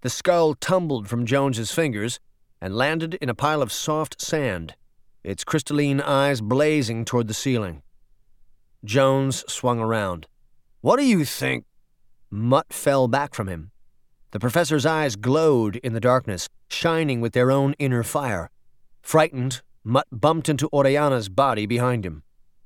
The skull tumbled from Jones's fingers and landed in a pile of soft sand, its crystalline eyes blazing toward the ceiling. Jones swung around. "What do you think?" Mutt fell back from him. The professor's eyes glowed in the darkness, shining with their own inner fire. Frightened, Mutt bumped into Oriana's body behind him.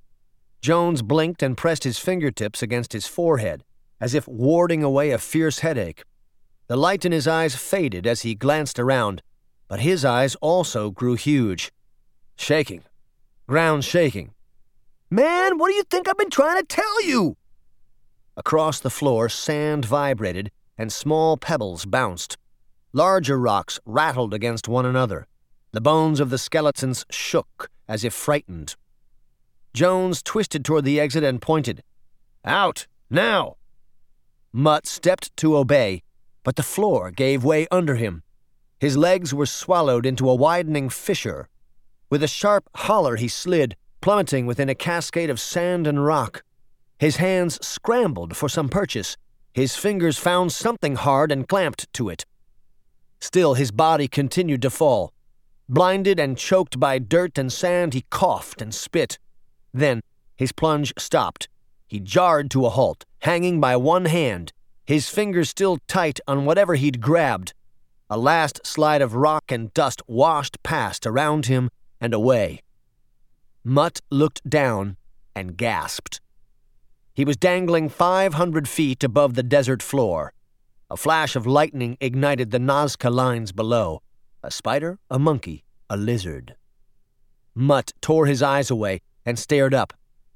Jones blinked and pressed his fingertips against his forehead, as if warding away a fierce headache. The light in his eyes faded as he glanced around, but his eyes also grew huge. Shaking. Ground shaking. "Man, what do you think I've been trying to tell you?" Across the floor, sand vibrated and small pebbles bounced. Larger rocks rattled against one another. The bones of the skeletons shook as if frightened. Jones twisted toward the exit and pointed. "Out! Now!" Mutt stepped to obey, but the floor gave way under him. His legs were swallowed into a widening fissure. With a sharp holler he slid, plummeting within a cascade of sand and rock. His hands scrambled for some purchase. His fingers found something hard and clamped to it. Still, his body continued to fall. Blinded and choked by dirt and sand, he coughed and spit. Then, his plunge stopped. He jarred to a halt, hanging by one hand, his fingers still tight on whatever he'd grabbed. A last slide of rock and dust washed past around him and away. Mutt looked down and gasped. He was dangling 500 feet above the desert floor. A flash of lightning ignited the Nazca lines below. A spider, a monkey, a lizard. Mutt tore his eyes away and stared up.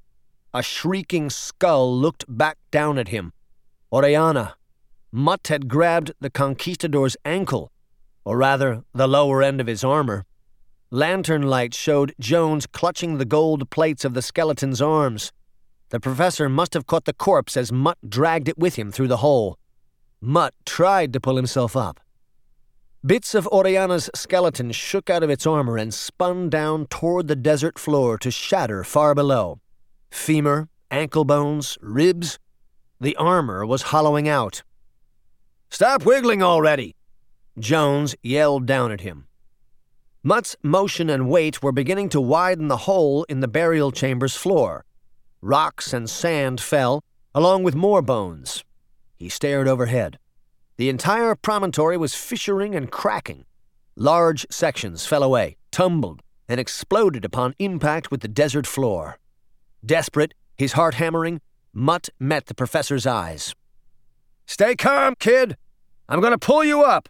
A shrieking skull looked back down at him. Oriana. Mutt had grabbed the conquistador's ankle, or rather, the lower end of his armor. Lantern light showed Jones clutching the gold plates of the skeleton's arms. The professor must have caught the corpse as Mutt dragged it with him through the hole. Mutt tried to pull himself up. Bits of Oriana's skeleton shook out of its armor and spun down toward the desert floor to shatter far below. Femur, ankle bones, ribs. The armor was hollowing out. "Stop wiggling already!" Jones yelled down at him. Mutt's motion and weight were beginning to widen the hole in the burial chamber's floor. Rocks and sand fell, along with more bones. He stared overhead. The entire promontory was fissuring and cracking. Large sections fell away, tumbled, and exploded upon impact with the desert floor. Desperate, his heart hammering, Mutt met the professor's eyes. "Stay calm, kid! I'm going to pull you up!"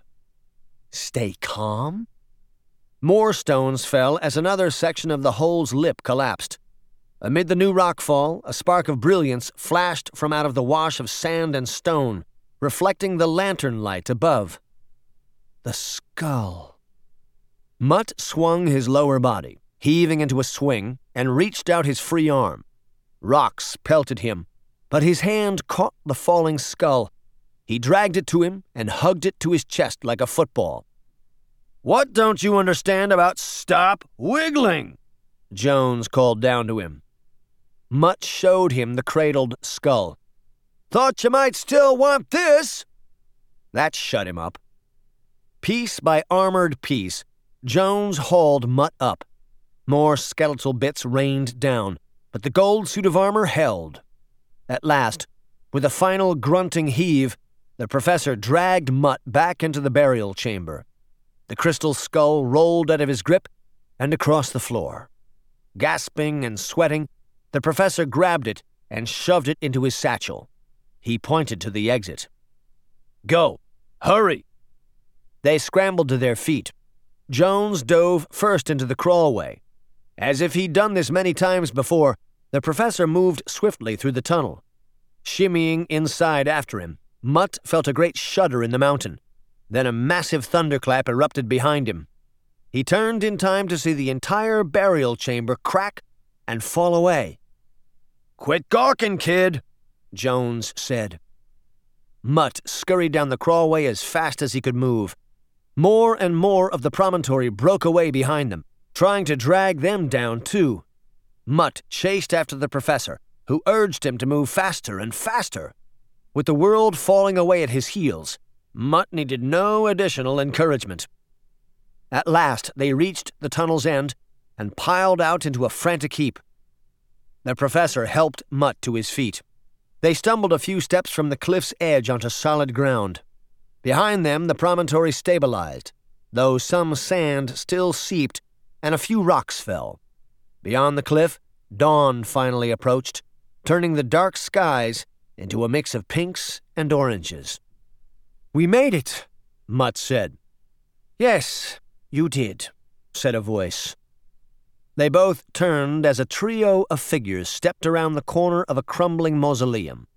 Stay calm? More stones fell as another section of the hole's lip collapsed. Amid the new rockfall, a spark of brilliance flashed from out of the wash of sand and stone, reflecting the lantern light above. The skull. Mutt swung his lower body, heaving into a swing, and reached out his free arm. Rocks pelted him, but his hand caught the falling skull. He dragged it to him and hugged it to his chest like a football. "What don't you understand about stop wiggling?" Jones called down to him. Mutt showed him the cradled skull. "Thought you might still want this." That shut him up. Piece by armored piece, Jones hauled Mutt up. More skeletal bits rained down, but the gold suit of armor held. At last, with a final grunting heave, the professor dragged Mutt back into the burial chamber. The crystal skull rolled out of his grip and across the floor. Gasping and sweating, the professor grabbed it and shoved it into his satchel. He pointed to the exit. "Go! Hurry!" They scrambled to their feet. Jones dove first into the crawlway. As if he'd done this many times before, the professor moved swiftly through the tunnel. Shimmying inside after him, Mutt felt a great shudder in the mountain. Then a massive thunderclap erupted behind him. He turned in time to see the entire burial chamber crack and fall away. "Quit gawking, kid," Jones said. Mutt scurried down the crawlway as fast as he could move. More and more of the promontory broke away behind them, trying to drag them down too. Mutt chased after the professor, who urged him to move faster and faster. With the world falling away at his heels, Mutt needed no additional encouragement. At last they reached the tunnel's end and piled out into a frantic heap. The professor helped Mutt to his feet. They stumbled a few steps from the cliff's edge onto solid ground. Behind them the promontory stabilized, though some sand still seeped and a few rocks fell. Beyond the cliff, dawn finally approached, turning the dark skies into a mix of pinks and oranges. "We made it," Mutt said. "Yes, you did," said a voice. They both turned as a trio of figures stepped around the corner of a crumbling mausoleum.